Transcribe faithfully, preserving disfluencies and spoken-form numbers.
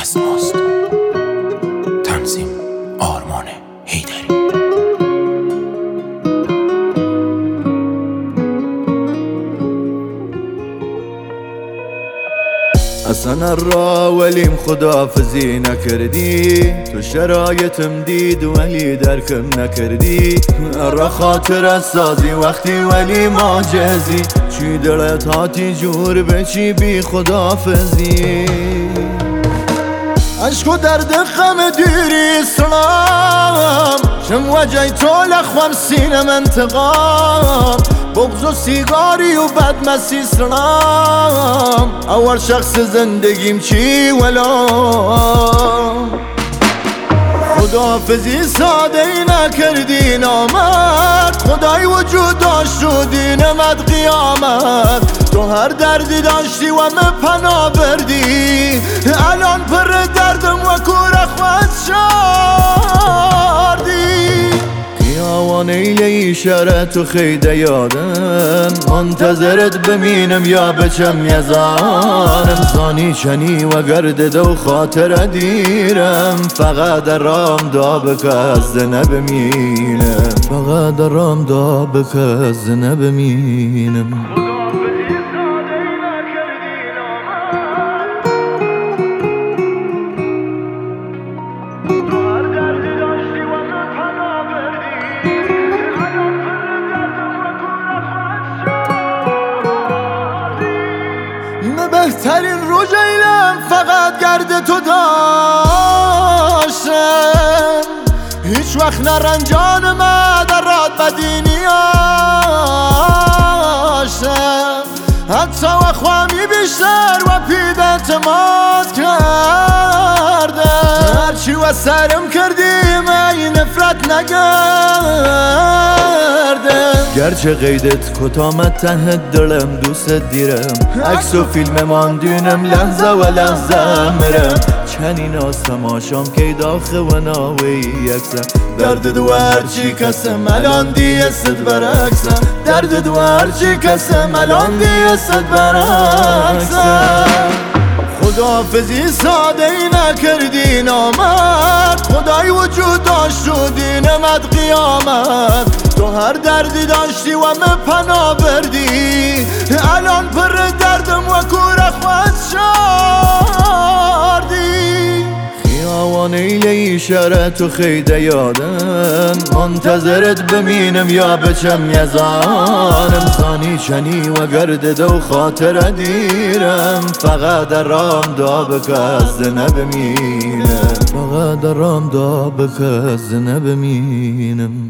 از ماست. تنظیم آرمان حیدری. اصلا را ولیم خدافزی نکردی، تو شرایطم دید ولی درکم نکردی. را خاطر سازی وقتی ولی ماجزی، چی دلت هاتی جور به چی بی خدافزی. عشق و درد غم دیری سلام، شم وجه تو لخوام سینم انتقام. بغض و سیگاری و بدمسی سلام، اول شخص زندگیم چی ولا. خداحافظی ساده ای نکردی نامرد، خدای وجود داشت و دینمت قیامت. تو هر دردی داشتی و من پناه بردی، الان پر دردم و کور خود شاردی. خیاوان ایلی شرط و خیده یادم، منتظرت بمینم یا بچم یزانم. زانی چنی و گرد دو خاطر دیرم، فقط درام دا بکز نبمینم. فقط درام دا بکز نبمینم. بهترین رو جیلم فقط گرد تو داشتم، هیچ وقت نرنجان مدرات بدی نیاشتم. حتی و خوامی بیشتر و پید اعتماد کردم. هرچی و سرم کردیم ای نفرت نگردم. گرچه قیدت کتامت ته دلم دوست دیرم، عکس و فیلم ماندینم لحظه و لحظه مرم. چنین آسم آشام که داخل و ناوی یکسم. درد دو هرچی کسم الان دیست برعکسم. درد دو هرچی کسم الان دیست برعکسم. خداحافظی ساده ای نکردی نامرد، خدای وجود داشت و دینمت قیامت. تو هر دردی داشتی و من پناه بردی، الان پر دردم و کور خود شاردی. خیاوان ایلی شرط و خیده یادم، منتظرت بمینم یا بچم یزانم. زانی چنی و گرد دو خاطر دیرم، فقط درام دا بکز نبمینم. فقط درام دا بکز نبمینم.